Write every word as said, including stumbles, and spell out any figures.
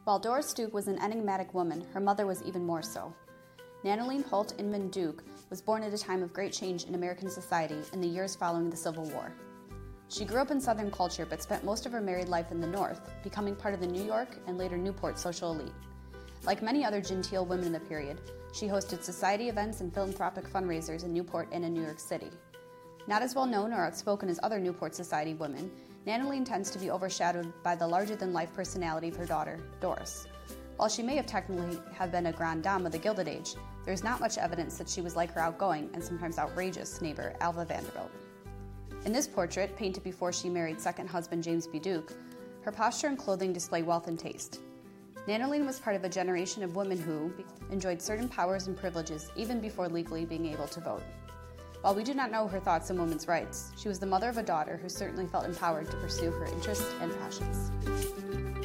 While Doris Duke was an enigmatic woman, her mother was even more so. Nannelline Holt Inman Duke was born at a time of great change in American society in the years following the Civil War. She grew up in Southern culture but spent most of her married life in the North, becoming part of the New York and later Newport social elite. Like many other genteel women in the period, she hosted society events and philanthropic fundraisers in Newport and in New York City. Not as well known or outspoken as other Newport society women, Nannelline tends to be overshadowed by the larger-than-life personality of her daughter, Doris. While she may have technically have been a grande dame of the Gilded Age, there is not much evidence that she was like her outgoing and sometimes outrageous neighbor, Alva Vanderbilt. In this portrait, painted before she married second husband James B. Duke, her posture and clothing display wealth and taste. Nannelline was part of a generation of women who enjoyed certain powers and privileges even before legally being able to vote. While we do not know her thoughts on women's rights, she was the mother of a daughter who certainly felt empowered to pursue her interests and passions.